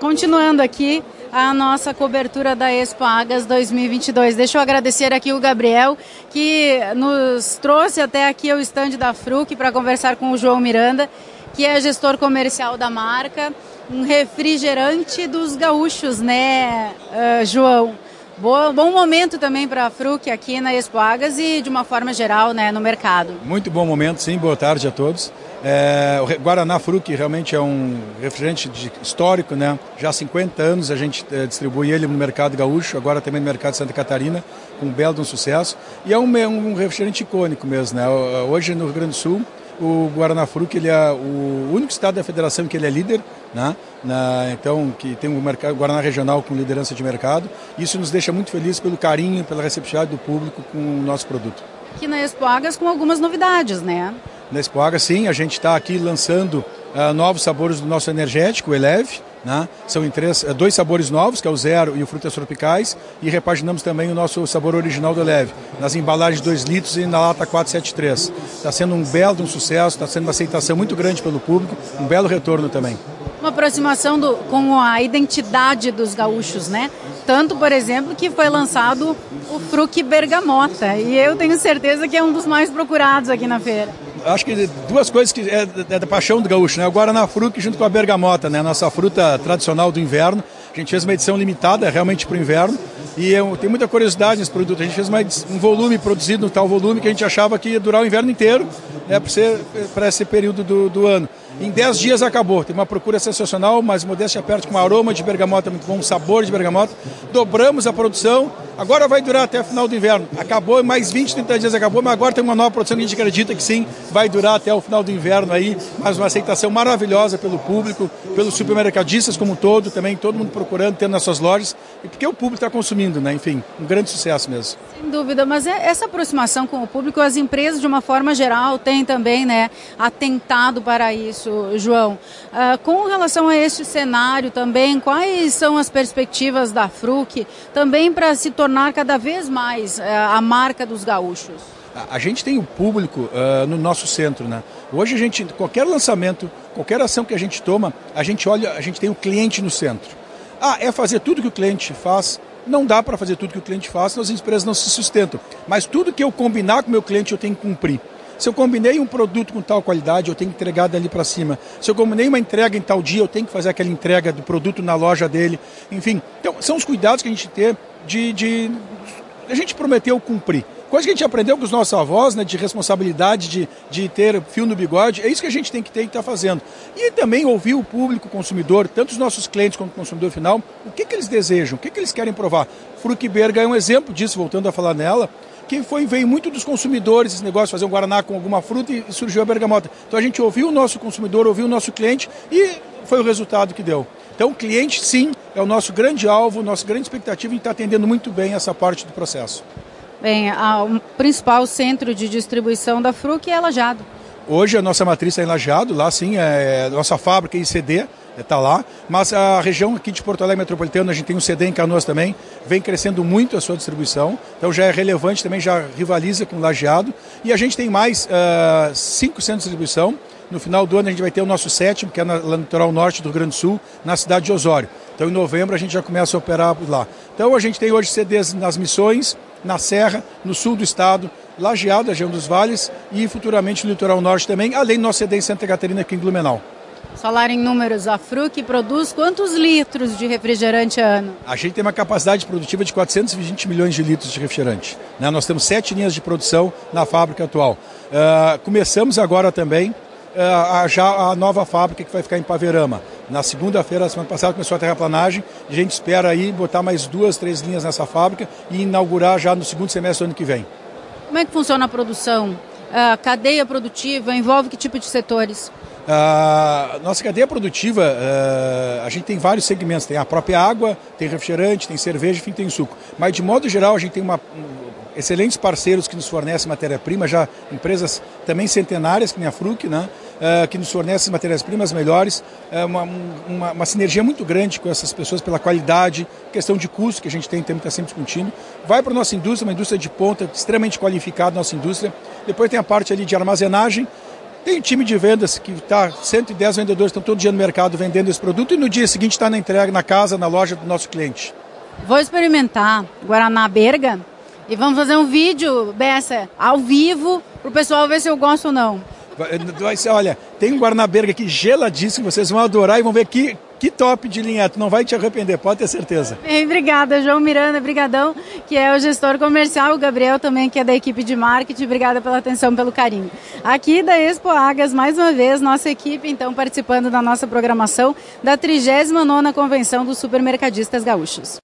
continuando aqui a nossa cobertura da Expo Agas 2022. Deixa eu agradecer aqui o Gabriel, que nos trouxe até aqui ao estande da Fruc para conversar com o João Miranda, que é gestor comercial da marca, um refrigerante dos gaúchos, né, João? Bom momento também para a Fruc aqui na Expo Agas e de uma forma geral, né, no mercado. Muito bom momento, sim. Boa tarde a todos. O Guaraná Fruc realmente é um refrigerante histórico, né? Já há 50 anos a gente distribui ele no mercado gaúcho, agora também no mercado de Santa Catarina, com um belo sucesso. E é um refrigerante icônico mesmo, né? Hoje no Rio Grande do Sul, o Guaraná Fruc ele é o único estado da federação que ele é líder, né? Então, que tem um mercado, Guaraná regional com liderança de mercado. Isso nos deixa muito felizes pelo carinho, pela receptividade do público com o nosso produto. Aqui na Expo Agas com algumas novidades, né? Na Expo Agas, sim, a gente está aqui lançando novos sabores do nosso energético, o Eleve, né? São em dois sabores novos, que é o Zero e o Frutas Tropicais, e repaginamos também o nosso sabor original do Eleve, nas embalagens 2 litros e na lata 473. Está sendo um belo sucesso, está sendo uma aceitação muito grande pelo público, um belo retorno também. Uma aproximação com a identidade dos gaúchos, né? Tanto, por exemplo, que foi lançado o Fruc Bergamota, e eu tenho certeza que é um dos mais procurados aqui na feira. Acho que duas coisas que é da paixão do gaúcho, né? O Guaraná Fruc junto com a bergamota, né? Nossa fruta tradicional do inverno. A gente fez uma edição limitada realmente para o inverno e tem muita curiosidade nesse produto. A gente fez um volume produzido, um tal volume que a gente achava que ia durar o inverno inteiro, né? Para esse período do ano. Em 10 dias acabou. Tem uma procura sensacional, mas modéstia à parte, com um aroma de bergamota muito bom, um sabor de bergamota. Dobramos a produção. Agora vai durar até o final do inverno. Acabou, mais 20, 30 dias acabou, mas agora tem uma nova produção que a gente acredita que sim, vai durar até o final do inverno aí. Mais uma aceitação maravilhosa pelo público, pelos supermercadistas como um todo, também todo mundo procurando, tendo nas suas lojas. E porque o público está consumindo, né? Enfim, um grande sucesso mesmo. Sem dúvida, mas essa aproximação com o público, as empresas de uma forma geral têm também, né, atentado para isso, João. Com relação a este cenário também, quais são as perspectivas da Fruc também para se tornar cada vez mais a marca dos gaúchos? A gente tem o público no nosso centro, né? Hoje qualquer lançamento, qualquer ação que a gente toma, a gente tem o cliente no centro. É fazer tudo que o cliente faz? Não dá para fazer tudo que o cliente faz, senão as empresas não se sustentam. Mas tudo que eu combinar com o meu cliente, eu tenho que cumprir. Se eu combinei um produto com tal qualidade, eu tenho que entregar dali para cima. Se eu combinei uma entrega em tal dia, eu tenho que fazer aquela entrega do produto na loja dele. Enfim, então são os cuidados que a gente tem a gente prometeu cumprir. Coisa que a gente aprendeu com os nossos avós, né, de responsabilidade, de ter fio no bigode, é isso que a gente tem que estar fazendo. E também ouvir o público, o consumidor, tanto os nossos clientes quanto o consumidor final, o que eles desejam, o que eles querem provar. Fruc Berga é um exemplo disso, voltando a falar nela, que veio muito dos consumidores, esse negócio de fazer um Guaraná com alguma fruta e surgiu a bergamota. Então a gente ouviu o nosso consumidor, ouviu o nosso cliente e foi o resultado que deu. Então o cliente, sim, é o nosso grande alvo, nossa grande expectativa em estar atendendo muito bem essa parte do processo. Bem, o principal centro de distribuição da Fruc é Lajeado. Hoje a nossa matriz está em Lajeado, lá sim, a nossa fábrica ICD está lá, mas a região aqui de Porto Alegre Metropolitana, a gente tem um CD em Canoas também, vem crescendo muito a sua distribuição, então já é relevante também, já rivaliza com Lajeado, e a gente tem mais 5 centros de distribuição. No final do ano a gente vai ter o nosso 7º, que é no litoral norte do Rio Grande do Sul, na cidade de Osório. Então em novembro a gente já começa a operar por lá. Então a gente tem hoje CDs nas Missões, na Serra, no sul do estado, Lajeado, região dos Vales, e futuramente no litoral norte também, além do nosso CD em Santa Catarina, aqui em Blumenau. Falar em números, a Fruc produz quantos litros de refrigerante ano? A gente tem uma capacidade produtiva de 420 milhões de litros de refrigerante, né? Nós temos 7 linhas de produção na fábrica atual. Começamos agora também já a nova fábrica que vai ficar em Paverama. Na segunda-feira, semana passada, começou a terraplanagem. A gente espera aí botar mais 2, 3 linhas nessa fábrica e inaugurar já no segundo semestre do ano que vem. Como é que funciona a produção? A cadeia produtiva envolve que tipo de setores? Nossa cadeia produtiva, a gente tem vários segmentos. Tem a própria água, tem refrigerante, tem cerveja, enfim, tem suco. Mas, de modo geral, a gente tem excelentes parceiros que nos fornecem matéria-prima, já empresas também centenárias, que nem a Fruc, né? Que nos fornecem matérias-primas melhores, uma sinergia muito grande com essas pessoas pela qualidade, questão de custo que a gente tem que estar sempre discutindo. Vai para a nossa indústria, uma indústria de ponta, extremamente qualificada, nossa indústria. Depois tem a parte ali de armazenagem, Tem um time de vendas que está, 110 vendedores estão todo dia no mercado vendendo esse produto e no dia seguinte está na entrega, na casa, na loja do nosso cliente. Vou experimentar Guaraná Berga e vamos fazer um vídeo, Bessa, ao vivo, para o pessoal ver se eu gosto ou não. Olha, tem um Guaraná Berga aqui geladíssimo, vocês vão adorar e vão ver que top de linha, tu não vai te arrepender, pode ter certeza. Bem, obrigada, João Miranda, brigadão, que é o gestor comercial, o Gabriel também, que é da equipe de marketing, obrigada pela atenção, pelo carinho. Aqui da Expo Agas, mais uma vez, nossa equipe, então, participando da nossa programação da 39ª Convenção dos Supermercadistas Gaúchos.